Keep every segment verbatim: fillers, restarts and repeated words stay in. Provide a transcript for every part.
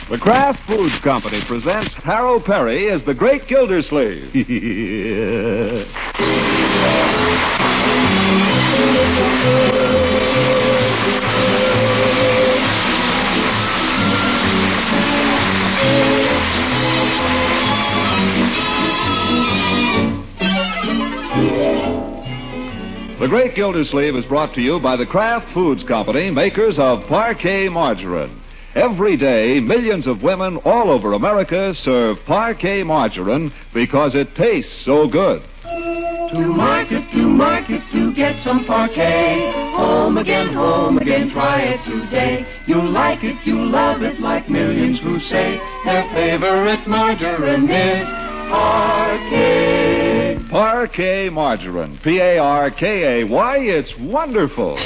The Kraft Foods Company presents Harold Perry as the Great Gildersleeve. The Great Gildersleeve is brought to you by the Kraft Foods Company, makers of Parquet Margarine. Every day, millions of women all over America serve Parquet Margarine because it tastes so good. To market, to market, to get some Parquet. Home again, home again, try it today. You'll like it, you'll love it, like millions who say their favorite margarine is Parquet. Parquet Margarine, P A R K A Y, it's wonderful.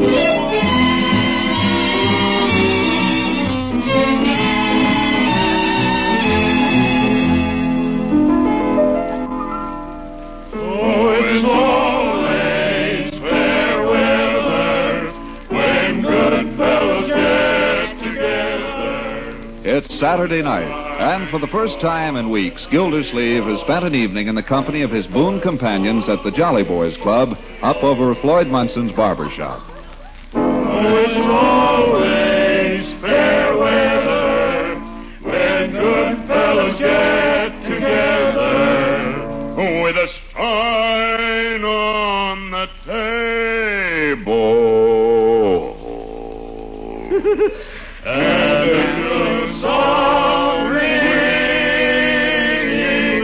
It's Saturday night, and for the first time in weeks, Gildersleeve has spent an evening in the company of his boon companions at the Jolly Boys Club up over Floyd Munson's barber shop. Oh, it's always fair weather when good fellows get together with a stein on the table. And a good song ringing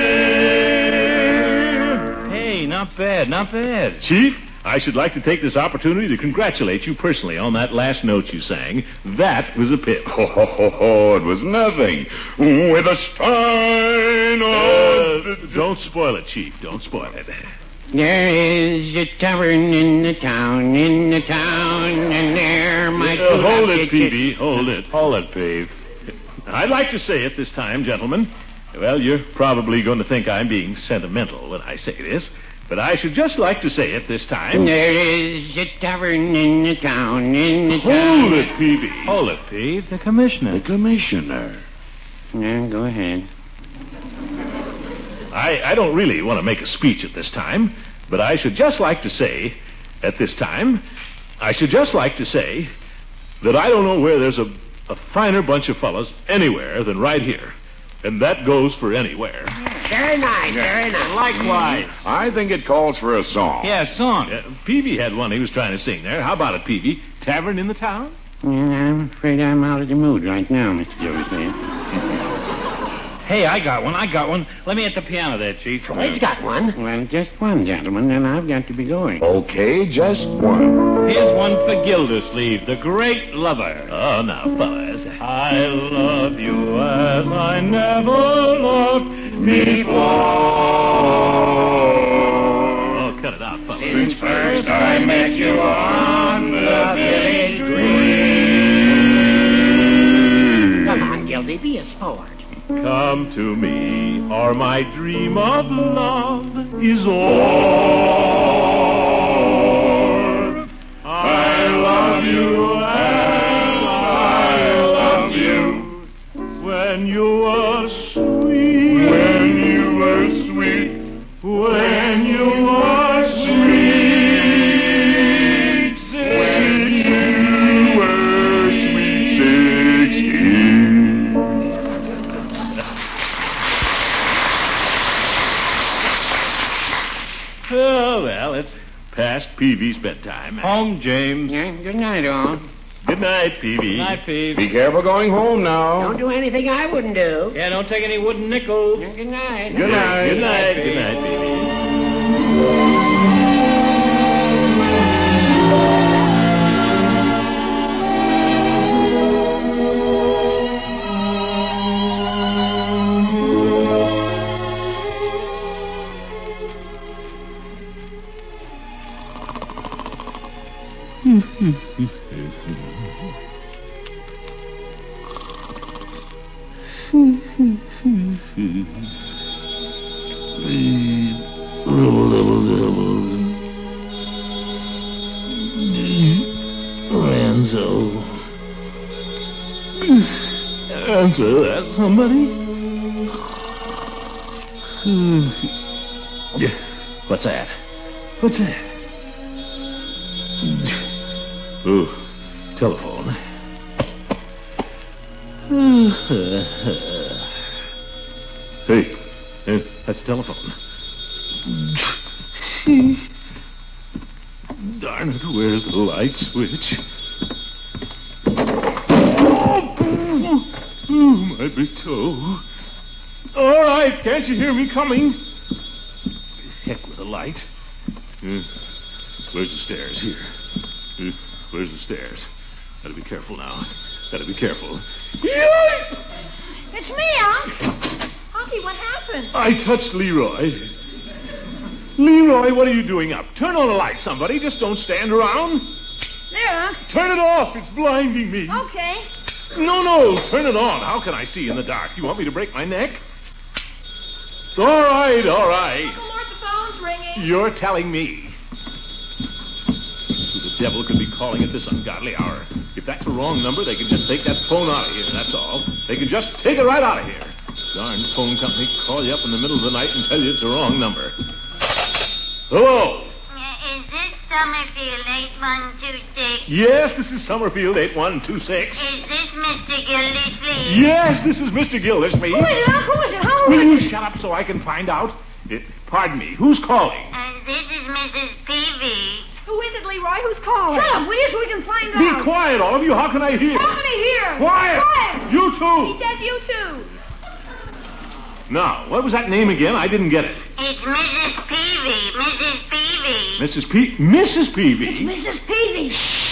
clear. Hey, not bad, not bad. Chief, I should like to take this opportunity to congratulate you personally on that last note you sang. That was a pip. Ho, ho, ho, ho, it was nothing. With a stein on the... Uh, don't spoil it, Chief. Don't spoil it. There is a tavern in the town, in the town, and there might... Uh, hold it, Peavy. Hold it. Hold it, Peavy. I'd like to say it this time, gentlemen. Well, you're probably going to think I'm being sentimental when I say this, but I should just like to say it this time. There is a tavern in the town, in the town... Hold it, Peavy. Hold it, Peavy. The commissioner. The commissioner. Yeah, go ahead. I, I don't really want to make a speech at this time, but I should just like to say, at this time, I should just like to say that I don't know where there's a, a finer bunch of fellas anywhere than right here. And that goes for anywhere. Very nice, very nice. Likewise. I think it calls for a song. Yeah, song. Uh, Peavy had one he was trying to sing there. How about it, Peavy? Tavern in the town? Yeah, I'm afraid I'm out of the mood right now, Mister Gildersleeve. Hey, I got one, I got one. Let me hit the piano there, Chief. Floyd's got one. Well, just one, gentlemen, and I've got to be going. Okay, just one. Here's one for Gildersleeve, the great lover. Oh, now, fellas. I love you as I never loved before. Oh, cut it out, fellas. Since first I met you on the village green. Come on, Gildy, be a sport. Come to me, or my dream of love is o'er. I love you as I love you. When you were sweet, When you were sweet, when you were sweet, when you were sweet sixteen. Oh, well, it's past Peavy's bedtime. Home, James. Yeah, good night, all. Good night, Peavy. Good night, Peave. Be careful going home now. Don't do anything I wouldn't do. Yeah, don't take any wooden nickels. Yeah, good night. Good night. Good night. Good night, Peavy. Lorenzo. Answer that, somebody. What's that? What's that? Oh, telephone. Hey, hey, that's the telephone. Darn it, where's the light switch? Oh, my big toe. All right, can't you hear me coming? Heck with the light. Uh, where's the stairs? Here. Uh, where's the stairs? Gotta be careful now. Gotta be careful. It's me, Unc. Unky, what happened? I touched Leroy. Leroy, what are you doing up? Turn on the light, somebody. Just don't stand around. There, Unc. Turn it off. It's blinding me. Okay. No, no, turn it on. How can I see in the dark? You want me to break my neck? All right, all right. Uncle Mort, the phone's ringing. You're telling me. Who the devil could be calling at this ungodly hour? If that's the wrong number, they can just take that phone out of here, that's all. They can just take it right out of here. Darn phone company call you up in the middle of the night and tell you it's the wrong number. Hello? Uh, is this Summerfield eight one two six? Yes, this is Summerfield eight one two six. Is this Mister Gildersleeve? Yes, this is Mister Gildersleeve. Who is it, Unc? Who is it? How Will is you it? shut up so I can find out? It, pardon me, who's calling? Uh, this is Missus Peavy. Who is it, Leroy? Who's calling? Shut up, will you, so we can find Be out. quiet, all of you. How can I hear? How can he hear? Quiet! Quiet! You He too! said you too. Now, what was that name again? I didn't get it. It's Missus Peavy. Missus Peavy. Missus P... Missus Peavy? Missus Peavy.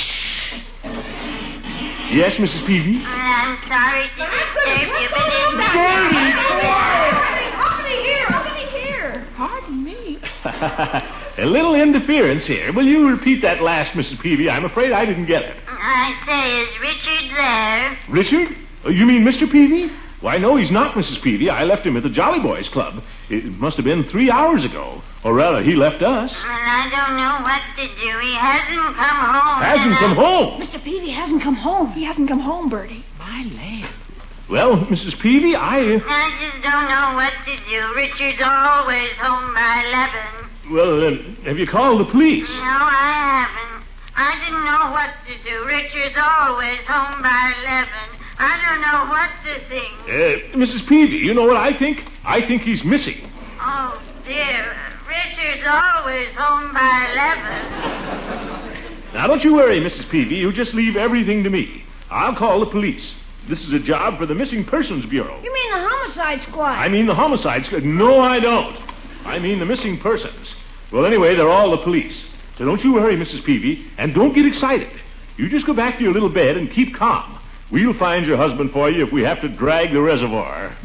Yes, Missus Peavy? Well, I'm sorry to disturb you, but What's it's... going on back there? How can he hear? How can he hear? Pardon me. A little interference here. Will you repeat that last, Missus Peavy? I'm afraid I didn't get it. I say, is Richard there? Richard? Oh, you mean Mister Peavy? Why, no, he's not, Missus Peavy. I left him at the Jolly Boys Club. It must have been three hours ago. Or rather, he left us. Well, I don't know what to do. He hasn't come home. Hasn't and come I... home. Mister Peavy hasn't come home. He hasn't come home, Bertie. My land. Well, Missus Peavy, I... I just don't know what to do. Richard's always home by eleven. Well, uh, have you called the police? No, I haven't. I didn't know what to do. Richard's always home by eleven. I don't know what to think. Uh, Missus Peavy, you know what I think? I think he's missing. Oh, dear. Richard's always home by eleven. Now, don't you worry, Missus Peavy. You just leave everything to me. I'll call the police. This is a job for the Missing Persons Bureau. You mean the homicide squad? I mean the homicide squad. No, I don't. I mean the missing persons. Well, anyway, they're all the police. So don't you worry, Missus Peavy, and don't get excited. You just go back to your little bed and keep calm. We'll find your husband for you if we have to drag the reservoir.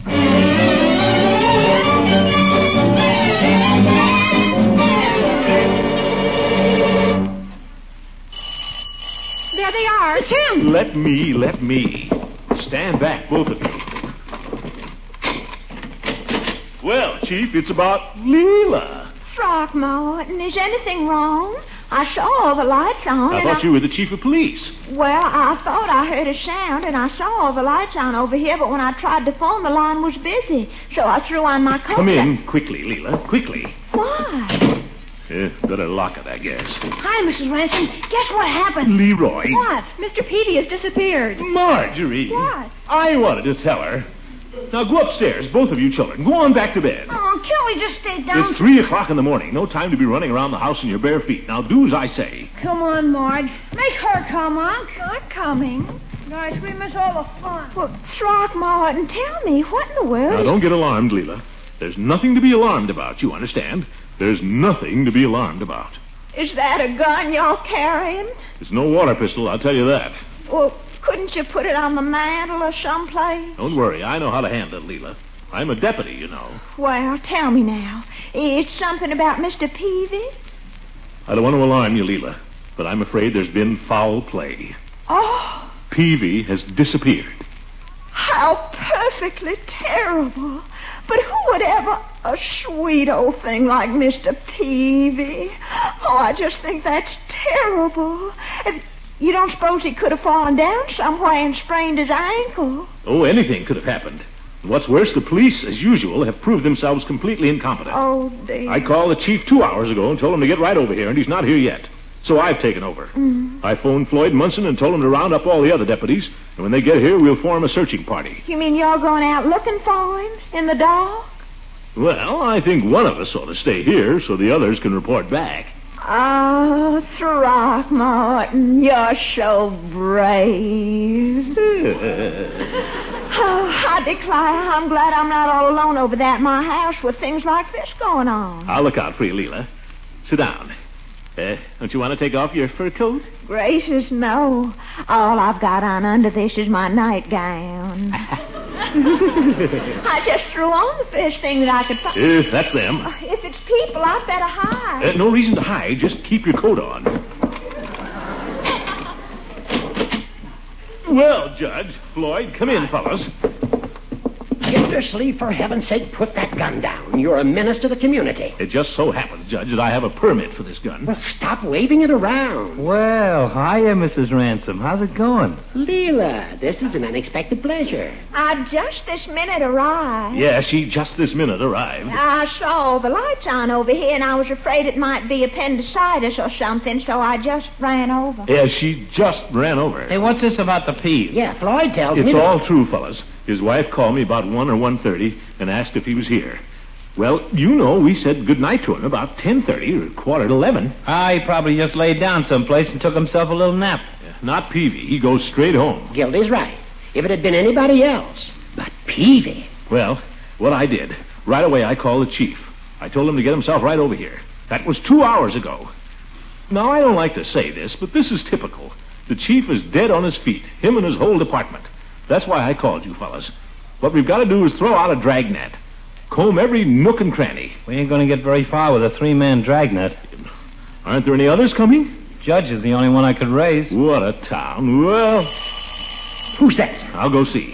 There they are. It's him. Let me, let me. Stand back, both of you. Well, Chief, it's about Leela. Throckmorton, is anything wrong? I saw all the lights on. I and thought I... you were the chief of police. Well, I thought I heard a sound, and I saw all the lights on over here, but when I tried to phone, the line was busy. So I threw on my coat. Come in, quickly, Leela, quickly. Why? Yeah, better lock it, I guess. Hi, Missus Ransom. Guess what happened? Leroy. What? Mister Peavy has disappeared. Marjorie. What? I wanted to tell her. Now go upstairs, both of you children. Go on back to bed. Oh, can't we just stay down? It's three o'clock in the morning. No time to be running around the house in your bare feet. Now do as I say. Come on, Marge. Make her come, Unc. I'm coming. Guys, we miss all the fun. Well, Throckmorton, tell me, what in the world Now is... don't get alarmed, Leela. There's nothing to be alarmed about, you understand? There's nothing to be alarmed about. Is that a gun you're carrying? It's no water pistol, I'll tell you that. Well, couldn't you put it on the mantle or someplace? Don't worry, I know how to handle it, Leela. I'm a deputy, you know. Well, tell me now. It's something about Mister Peavy? I don't want to alarm you, Leela, but I'm afraid there's been foul play. Oh, Peavy has disappeared. how perfectly terrible. But who would ever... A sweet old thing like Mister Peavy. Oh, I just think that's terrible. And You don't suppose he could have fallen down somewhere and sprained his ankle? Oh, anything could have happened. And what's worse, the police, as usual, have proved themselves completely incompetent. Oh, dear. I called the chief two hours ago and told him to get right over here, and he's not here yet. So I've taken over. Mm. I phoned Floyd Munson and told him to round up all the other deputies, and when they get here, we'll form a searching party. You mean you're going out looking for him in the dark? Well, I think one of us ought to stay here so the others can report back. Oh, Throckmorton, you're so brave. Oh, I declare, I'm glad I'm not all alone over there at my house with things like this going on. I'll look out for you, Leela. Sit down. Uh, don't you want to take off your fur coat? Gracious, no. All I've got on under this is my nightgown. I just threw on the first thing that I could find. Uh, that's them. If it's people, I'd better hide. Uh, no reason to hide. Just keep your coat on. Well, Judge, Floyd, come in, fellas. Gildersleeve, for heaven's sake, put that gun down. You're a menace to the community. It just so happens, Judge, that I have a permit for this gun. Well, stop waving it around. Well, hiya, Missus Ransom. How's it going? Leela, this is an unexpected pleasure. I just this minute arrived. Yeah, she just this minute arrived. I saw the lights on over here, and I was afraid it might be appendicitis or something, so I just ran over. Yeah, she just ran over. Hey, what's this about the peas? Yeah, Floyd tells It's me... It's all that... true, fellas. His wife called me about one or one thirty and asked if he was here. Well, you know, we said goodnight to him about ten thirty or quarter to eleven. Ah, he probably just laid down someplace and took himself a little nap. Yeah, not Peavy. He goes straight home. Gildy's right. If it had been anybody else. But Peavy... Well, what I did, right away I called the chief. I told him to get himself right over here. That was two hours ago. Now, I don't like to say this, but this is typical. The chief is dead on his feet, him and his whole department. That's why I called you fellas. What we've got to do is throw out a dragnet. Comb every nook and cranny. We ain't going to get very far with a three-man dragnet. Aren't there any others coming? Judge is the only one I could raise. What a town. Well... Who's that? I'll go see.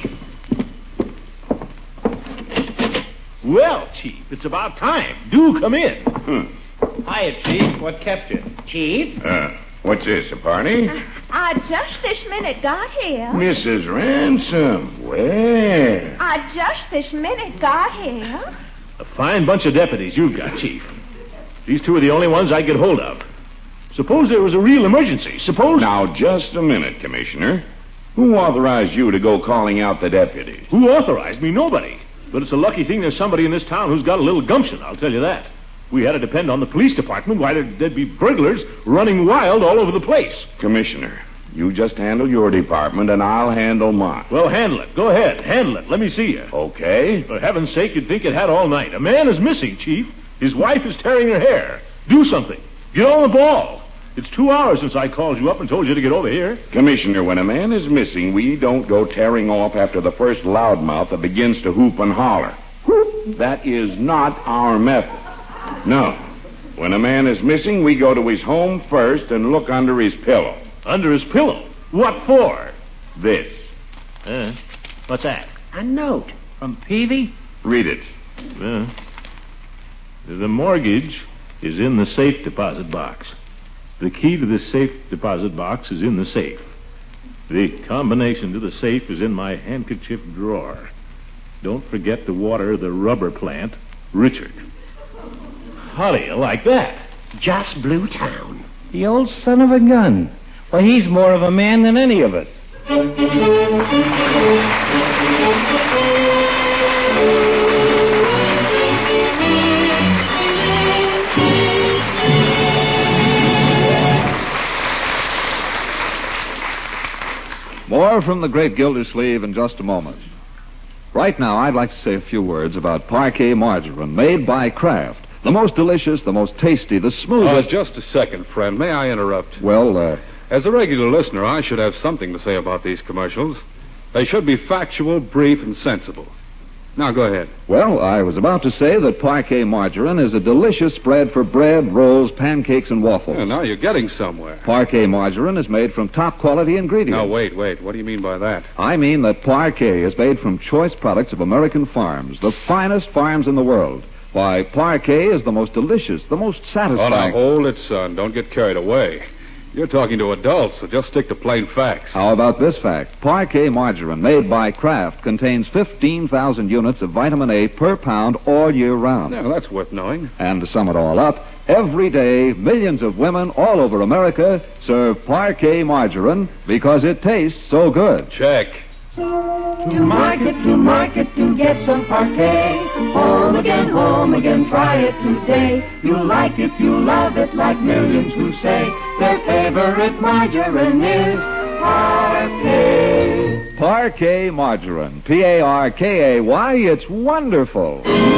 Well, Chief, it's about time. Do come in. Hmm. Hiya, Chief. What kept you? Chief? Uh, what's this, a party? Uh, I just this minute got here. Missus Ransom. Well. I just this minute got here. A fine bunch of deputies you've got, Chief. These two are the only ones I get hold of. Suppose there was a real emergency. Suppose... Now, just a minute, Commissioner. Who authorized you to go calling out the deputies? Who authorized me? Nobody. But it's a lucky thing there's somebody in this town who's got a little gumption, I'll tell you that. We had to depend on the police department. Why, there'd, there'd be burglars running wild all over the place. Commissioner, you just handle your department, and I'll handle mine. Well, handle it. Go ahead. Handle it. Let me see you. Okay. For heaven's sake, you'd think it had all night. A man is missing, Chief. His wife is tearing her hair. Do something. Get on the ball. It's two hours since I called you up and told you to get over here. Commissioner, when a man is missing, we don't go tearing off after the first loudmouth that begins to hoop and holler. Whoop. That is not our method. No. When a man is missing, we go to his home first and look under his pillow. Under his pillow? What for? This. Uh, what's that? A note. From Peavy? Read it. Uh, the mortgage is in the safe deposit box. The key to the safe deposit box is in the safe. The combination to the safe is in my handkerchief drawer. Don't forget to water the rubber plant, Richard. How do you like that? Just blew town. The old son of a gun. Well, he's more of a man than any of us. More from the great Gildersleeve in just a moment. Right now, I'd like to say a few words about Parquet margarine made by Kraft. The most delicious, the most tasty, the Uh, smoothest... just a second, friend. May I interrupt? Well, uh... As a regular listener, I should have something to say about these commercials. They should be factual, brief, and sensible. Now, go ahead. Well, I was about to say that Parquet margarine is a delicious spread for bread, rolls, pancakes, and waffles. Yeah, now you're getting somewhere. Parquet margarine is made from top-quality ingredients. Now, wait, wait. What do you mean by that? I mean that Parquet is made from choice products of American farms, the finest farms in the world. Why, Parquet is the most delicious, the most Oh, satisfying... now, hold it, son. Don't get carried away. You're talking to adults, so just stick to plain facts. How about this fact? Parquet margarine made by Kraft contains fifteen thousand units of vitamin A per pound all year round. Yeah, that's worth knowing. And to sum it all up, every day, millions of women all over America serve Parquet margarine because it tastes so good. Check. To market, to market, to get some Parquet. Home again, home again, try it today. You'll like it, you'll love it, like millions who say their favorite margarine is Parquet. Parquet margarine. P A R K A Y. It's wonderful.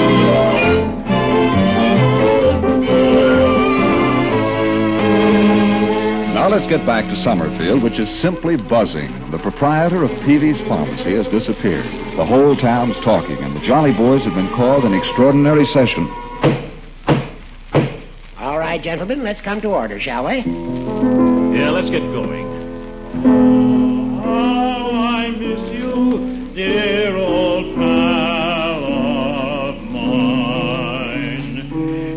Now let's get back to Summerfield, which is simply buzzing. The proprietor of Peavy's Pharmacy has disappeared. The whole town's talking, and the Jolly Boys have been called in extraordinary session. All right, gentlemen, let's come to order, shall we? Yeah, let's get going. How I miss you, dear old pal of mine.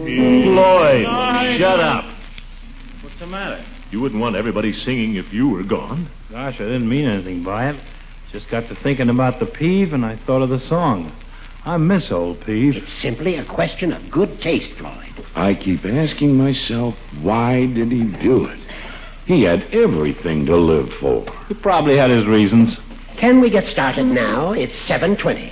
Floyd, shut up. What's the matter? You wouldn't want everybody singing if you were gone. Gosh, I didn't mean anything by it. Just got to thinking about the Peeve, and I thought of the song. I miss old Peeve. It's simply a question of good taste, Floyd. I keep asking myself, why did he do it? He had everything to live for. He probably had his reasons. Can we get started now? It's seven twenty.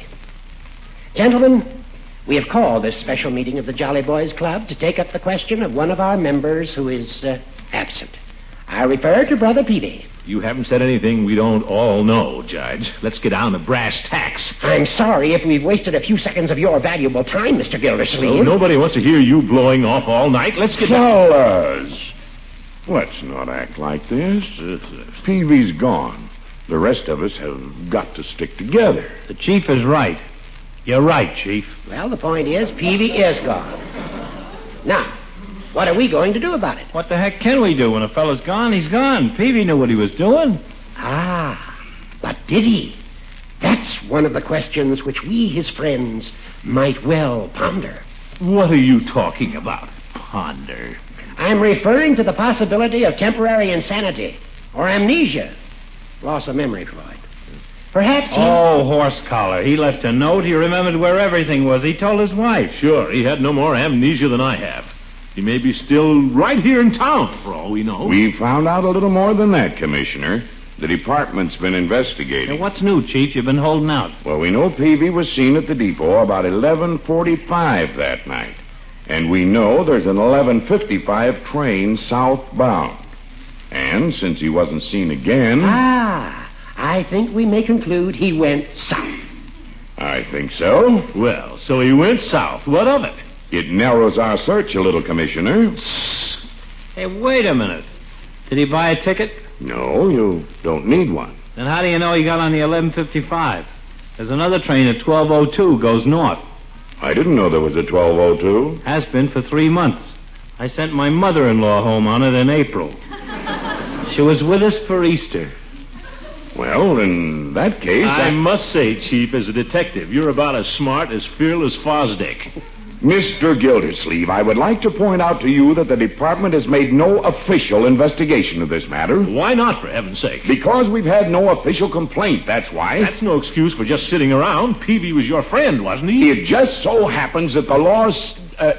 Gentlemen, we have called this special meeting of the Jolly Boys Club to take up the question of one of our members who is uh, absent. I refer to Brother Peavy. You haven't said anything we don't all know, Judge. Let's get down to brass tacks. I'm sorry if we've wasted a few seconds of your valuable time, Mister Gildersleeve. Oh, nobody wants to hear you blowing off all night. Let's get down. Fellas, let's not act like this. Peavy's gone. The rest of us have got to stick together. The chief is right. You're right, Chief. Well, the point is, Peavy is gone. Now, what are we going to do about it? What the heck can we do? When a fellow's gone, he's gone. Peavy knew what he was doing. Ah, but did he? That's one of the questions which we, his friends, might well ponder. What are you talking about, ponder? I'm referring to the possibility of temporary insanity or amnesia. Loss of memory, Floyd. Perhaps he... Oh, horse collar. He left a note. He remembered where everything was. He told his wife. Sure, he had no more amnesia than I have. He may be still right here in town, for all we know. We found out a little more than that, Commissioner. The department's been investigating. Now, what's new, Chief? You've been holding out. Well, we know Peavy was seen at the depot about eleven forty-five that night. And we know there's an eleven fifty-five train southbound. And since he wasn't seen again... Ah, I think we may conclude he went south. I think so. Well, so he went south. What of it? It narrows our search a little, Commissioner. Hey, wait a minute. Did he buy a ticket? No, you don't need one. Then how do you know he got on the eleven fifty-five? There's another train at twelve oh two goes north. I didn't know there was a twelve oh two. Has been for three months. I sent my mother-in-law home on it in April. She was with us for Easter. Well, in that case... I, I must say, Chief, as a detective, you're about as smart as fearless Fosdick. Mister Gildersleeve, I would like to point out to you that the department has made no official investigation of this matter. Why not, for heaven's sake? Because we've had no official complaint, that's why. That's no excuse for just sitting around. Peavy was your friend, wasn't he? It just so happens that the law's... Uh...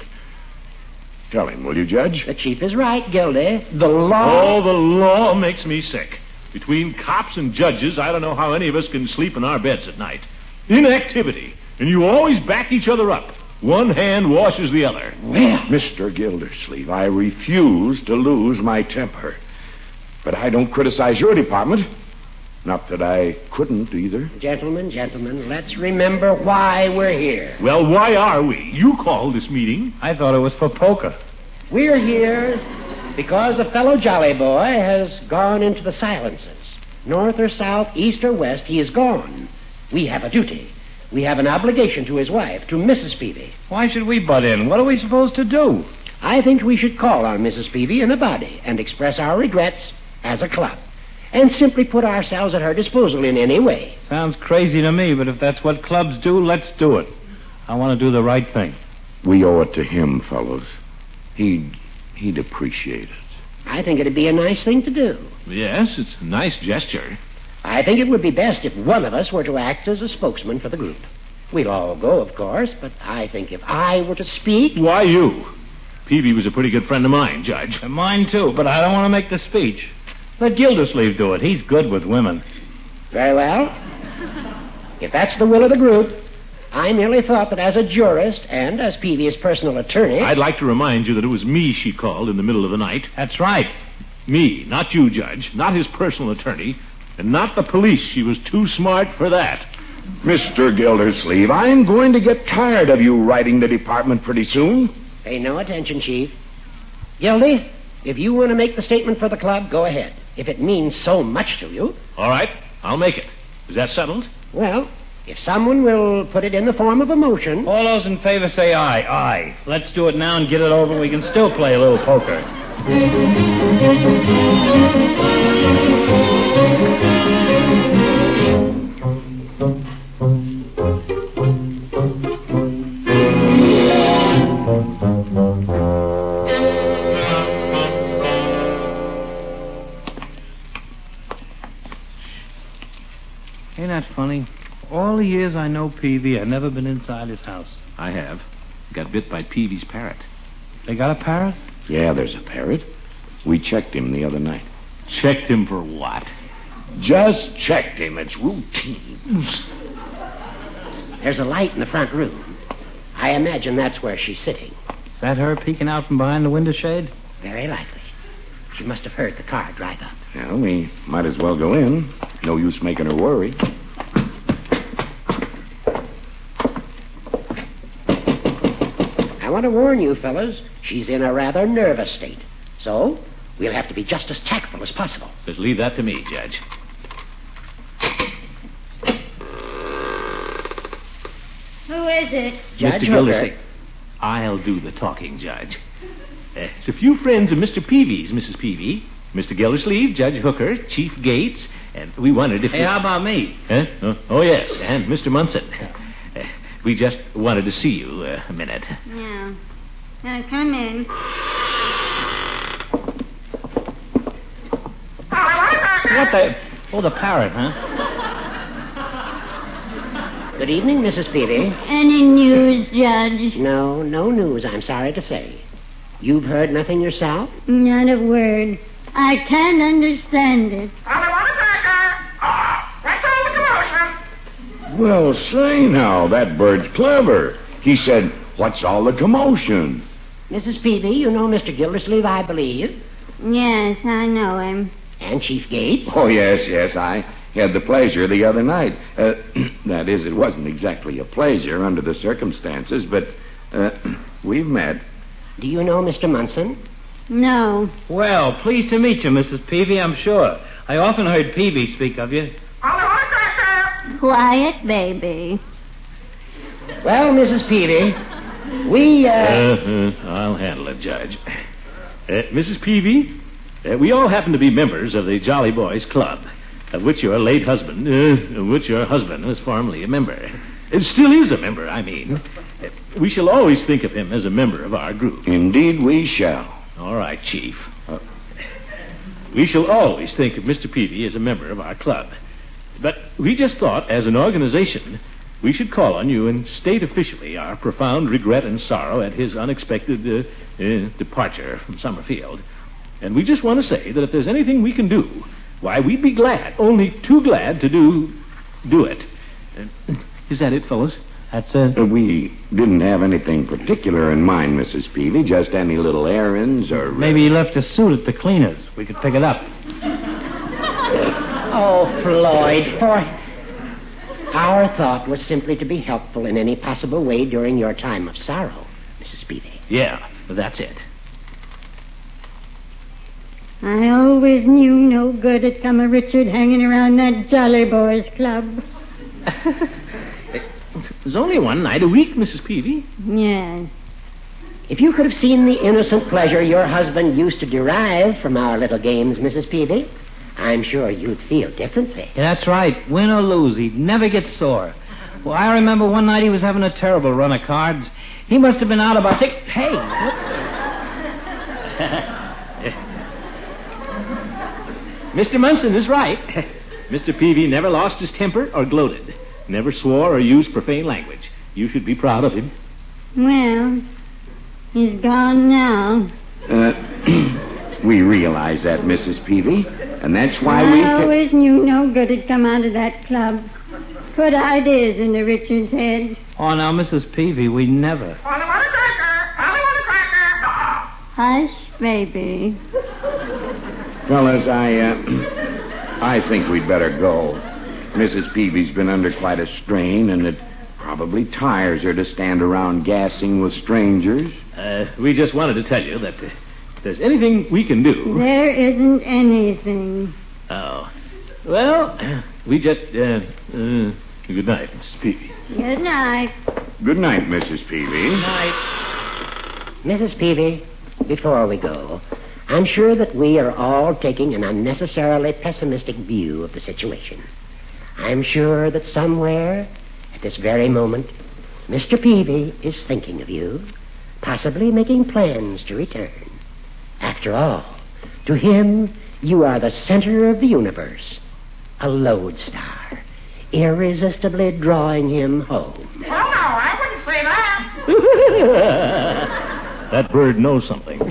Tell him, will you, Judge? The chief is right, Gildy. The law... Oh, the law makes me sick. Between cops and judges, I don't know how any of us can sleep in our beds at night. Inactivity. And you always back each other up. One hand washes the other. Well, Mister Gildersleeve, I refuse to lose my temper. But I don't criticize your department. Not that I couldn't either. Gentlemen, gentlemen, let's remember why we're here. Well, why are we? You called this meeting. I thought it was for poker. We're here because a fellow Jolly Boy has gone into the silences. North or south, east or west, he is gone. We have a duty. We have an obligation to his wife, to Missus Peavy. Why should we butt in? What are we supposed to do? I think we should call on Missus Peavy in a body and express our regrets as a club and simply put ourselves at her disposal in any way. Sounds crazy to me, but if that's what clubs do, let's do it. I want to do the right thing. We owe it to him, fellows. He'd, he'd appreciate it. I think it'd be a nice thing to do. Yes, it's a nice gesture. I think it would be best if one of us were to act as a spokesman for the group. We'll all go, of course, but I think if I were to speak... Why you? Peavy was a pretty good friend of mine, Judge. And mine, too, but I don't want to make the speech. Let Gildersleeve do it. He's good with women. Very well. If that's the will of the group, I merely thought that as a jurist and as Peavy's personal attorney... I'd like to remind you that it was me she called in the middle of the night. That's right. Me, not you, Judge, not his personal attorney, and not the police. She was too smart for that. Mister Gildersleeve, I'm going to get tired of you writing the department pretty soon. Pay no attention, Chief. Gildy, if you want to make the statement for the club, go ahead. If it means so much to you. All right, I'll make it. Is that settled? Well, if someone will put it in the form of a motion... All those in favor say aye. Aye. Let's do it now and get it over. We can still play a little poker. Ain't that funny? All the years I know Peavy, I've never been inside his house. I have. Got bit by Peavy's parrot. They got a parrot? Yeah, there's a parrot. We checked him the other night. Checked him for what? Just checked him. It's routine. There's a light in the front room. I imagine that's where she's sitting. Is that her peeking out from behind the window shade? Very likely. She must have heard the car drive up. Well, we might as well go in. No use making her worry. I want to warn you, fellas, she's in a rather nervous state. So, we'll have to be just as tactful as possible. Just leave that to me, Judge. Who is it? Judge Mister Gildersleeve. I'll do the talking, Judge. Uh, it's a few friends of Mister Peavy's, Missus Peavy. Mister Gildersleeve, Judge Hooker, Chief Gates, and we wondered if... Hey, we... how about me? Huh? Oh, oh, yes, and Mister Munson. Uh, we just wanted to see you uh, a minute. Yeah. Now, come in. What the... Oh, the parrot, huh? Good evening, Missus Peavy. Any news, Judge? No, no news, I'm sorry to say. You've heard nothing yourself? Not a word. I can't understand it. Well, say now, that bird's clever. He said, "What's all the commotion?" Missus Peavy, you know Mister Gildersleeve, I believe. Yes, I know him. And Chief Gates? Oh, yes, yes. I had the pleasure the other night. Uh, that is, it wasn't exactly a pleasure under the circumstances, but uh, we've met. Do you know Mister Munson? No. Well, pleased to meet you, Missus Peavy, I'm sure. I often heard Peavy speak of you. Quiet, baby. Well, Missus Peavy, we, uh... Uh, uh, I'll handle it, Judge. Uh, Missus Peavy, uh, we all happen to be members of the Jolly Boys Club, of which your late husband, uh, of which your husband was formerly a member. It still is a member, I mean. Uh, we shall always think of him as a member of our group. Indeed we shall. All right, Chief. Uh, we shall always think of Mister Peavy as a member of our club. But we just thought, as an organization, we should call on you and state officially our profound regret and sorrow at his unexpected uh, uh, departure from Summerfield. And we just want to say that if there's anything we can do, why, we'd be glad, only too glad to do do it. Uh, is that it, fellas? That's it. Uh, we didn't have anything particular in mind, Missus Peavy, just any little errands or... Uh... Maybe he left a suit at the cleaners. We could pick it up. Oh, Floyd, for... Our thought was simply to be helpful in any possible way during your time of sorrow, Missus Peavy. Yeah, that's it. I always knew no good had come of Richard hanging around that Jolly Boys Club. There's only one night a week, Missus Peavy. Yes. If you could have seen the innocent pleasure your husband used to derive from our little games, Missus Peavy, I'm sure you'd feel differently. Yeah, that's right. Win or lose, he'd never get sore. Well, I remember one night he was having a terrible run of cards. He must have been out about six... Hey! Mister Munson is right. Mister Peavy never lost his temper or gloated. Never swore or used profane language. You should be proud of him. Well, he's gone now. Uh, we realize that, Missus Peavy, and that's why I we... I always knew no good had come out of that club. Put ideas into Richard's head. Oh, now, Missus Peavy, we never... Hush, baby. Fellas, I, uh, I think we'd better go. Missus Peavy's been under quite a strain, and it probably tires her to stand around gassing with strangers. Uh, we just wanted to tell you that uh, if there's anything we can do... There isn't anything. Oh. Well, we just, uh, uh, good night, Missus Peavy. Good night. Good night, Missus Peavy. Good night. Missus Peavy, before we go, I'm sure that we are all taking an unnecessarily pessimistic view of the situation. I'm sure that somewhere, at this very moment, Mister Peavy is thinking of you, possibly making plans to return. After all, to him, you are the center of the universe, a lodestar, irresistibly drawing him home. Oh, no, I wouldn't say that. That bird knows something.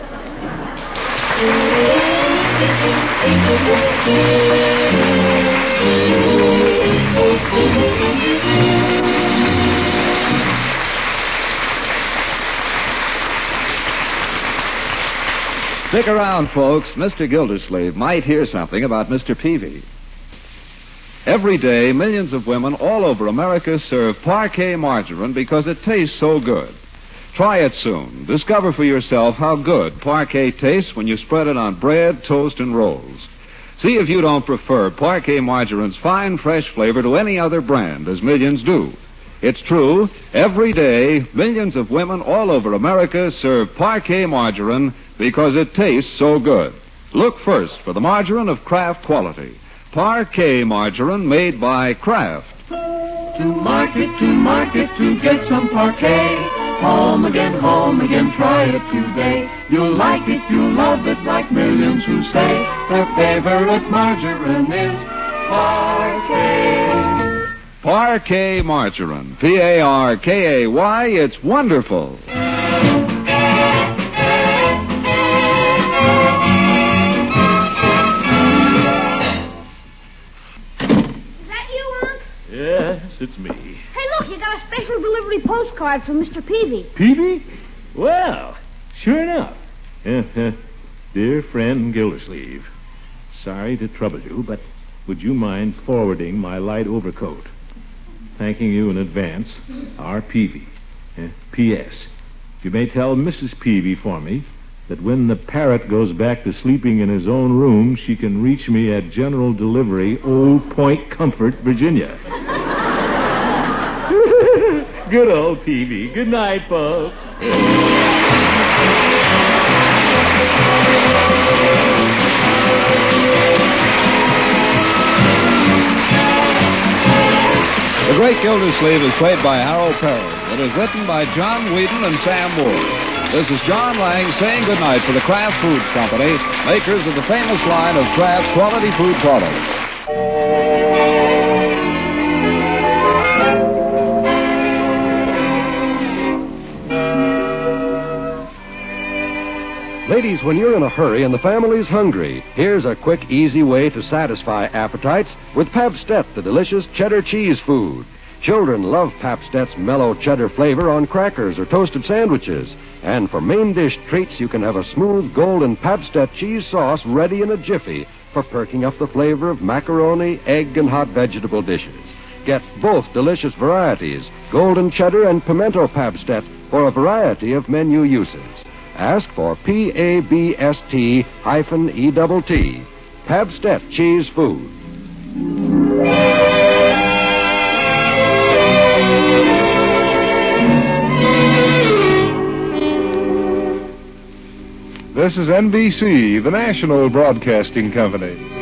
Stick around, folks. Mister Gildersleeve might hear something about Mister Peavy. Every day, millions of women all over America serve Parquet margarine because it tastes so good. Try it soon. Discover for yourself how good Parquet tastes when you spread it on bread, toast, and rolls. See if you don't prefer Parquet margarine's fine, fresh flavor to any other brand, as millions do. It's true, every day, millions of women all over America serve Parquet margarine because it tastes so good. Look first for the margarine of Kraft quality. Parquet margarine made by Kraft. To market, to market, to get some Parquet. Home again, home again, try it today. You'll like it, you'll love it, like millions who say their favorite margarine is Parquet. Parquet margarine. P A R K A Y. It's wonderful. Yes, it's me. Hey, look, you got a special delivery postcard from Mister Peavy. Peavy? Well, sure enough. Uh, dear friend Gildersleeve, sorry to trouble you, but would you mind forwarding my light overcoat? Thanking you in advance, R. Peavy. Uh, P S. You may tell Missus Peavy for me that when the parrot goes back to sleeping in his own room, she can reach me at General Delivery, Old Point Comfort, Virginia. Good old Peavy. Good night, folks. The Great Gildersleeve is played by Harold Perry. It is written by John Whedon and Sam Moore. This is John Lang saying goodnight for the Kraft Foods Company, makers of the famous line of Kraft quality food products. Ladies, when you're in a hurry and the family's hungry, here's a quick, easy way to satisfy appetites with Pabstet, the delicious cheddar cheese food. Children love Pabstet's mellow cheddar flavor on crackers or toasted sandwiches. And for main dish treats, you can have a smooth golden Pabstet cheese sauce ready in a jiffy for perking up the flavor of macaroni, egg, and hot vegetable dishes. Get both delicious varieties, golden cheddar and pimento Pabstet, for a variety of menu uses. Ask for P A B S T hyphen E T T. Pabstet cheese food. This is N B C, the national broadcasting company.